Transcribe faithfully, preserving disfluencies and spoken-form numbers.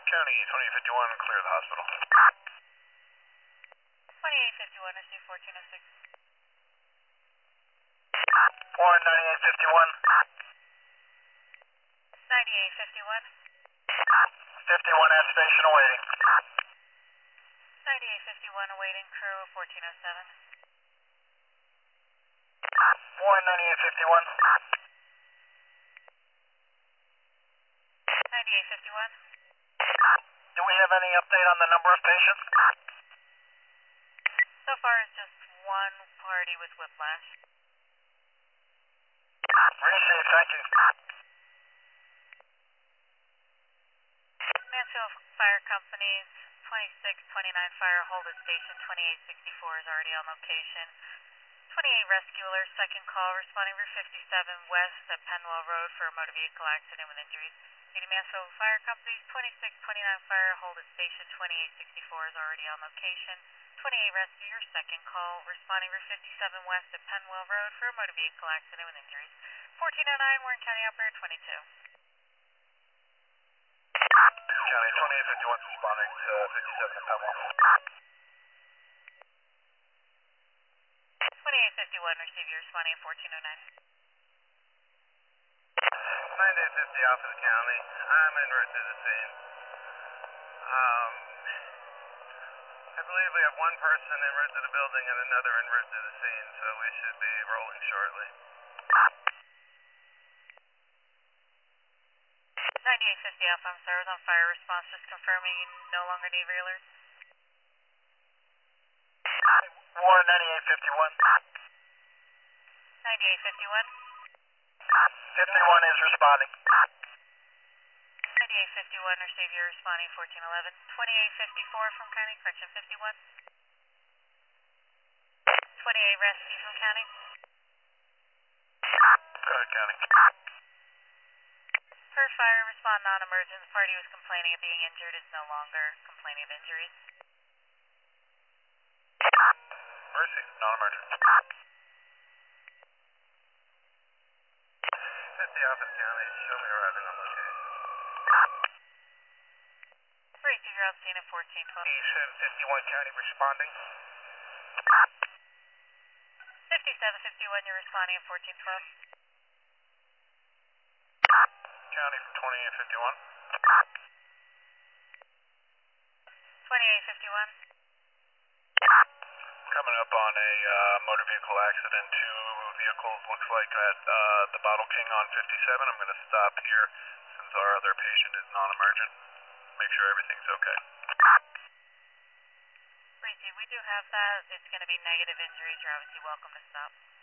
County, twenty-eight fifty-one, clear the hospital. twenty-eight fifty-one, receive fourteen oh six. Warren, ninety-eight fifty-one. ninety-eight fifty-one. fifty-one F station awaiting. ninety-eight fifty-one, awaiting crew fourteen oh seven. Warren, ninety-eight fifty-one. ninety-eight fifty-one. Do we have any update on the number of patients? So far it's just one party with whiplash. Receive, thank you. Mansfield Fire Company's twenty-six twenty-nine fire hold at station twenty-eight sixty-four is already on location. twenty-eight rescuer, second call, responding Route fifty-seven west at Penwell Road for a motor vehicle accident with injuries. City Mansfield Fire Company's twenty-six twenty-nine fire hold at station twenty-eight sixty-four is already on location. twenty-eight rescuer, second call, responding Route fifty-seven west at Penwell Road for a motor vehicle accident with injuries. fourteen oh nine, Warren County Operator twenty-two. County, twenty-eight fifty-one, responding to fifty-seven at Penwell. twenty-eight fifty-one, receive your responding at fourteen oh nine. ninety-eight fifty, Alpha County. I'm en route to the scene. Um, I believe we have one person en route to the building and another en route to the scene, so we should be rolling shortly. ninety-eight fifty Alpha, I'm sorry, was on fire response, just confirming you no longer need re-alert. Warren, ninety-eight fifty-one. ninety-eight fifty-one. fifty-one is responding. ninety-eight fifty-one, receive your responding fourteen eleven. twenty-eight fifty-four from County, correction fifty-one. twenty-eight rescue from County. Go ahead, County. Per fire, respond non-emergent. The party was complaining of being injured is no longer complaining of injuries. Mercy, non-emergent. fifty Alpha County, show me arriving on location. Receive your on scene at fourteen twelve. seven fifty-one County responding. fifty-seven fifty-one, you're responding at fourteen twelve. County from twenty-eight fifty-one. twenty-eight fifty-one. Coming up on a uh, motor vehicle accident. Two vehicles looks like at uh, the Bottle King on fifty-seven. I'm going to stop here since our other patient is non-emergent. Make sure everything's okay. Receive, we do have that. It's going to be negative injuries. You're obviously welcome to stop.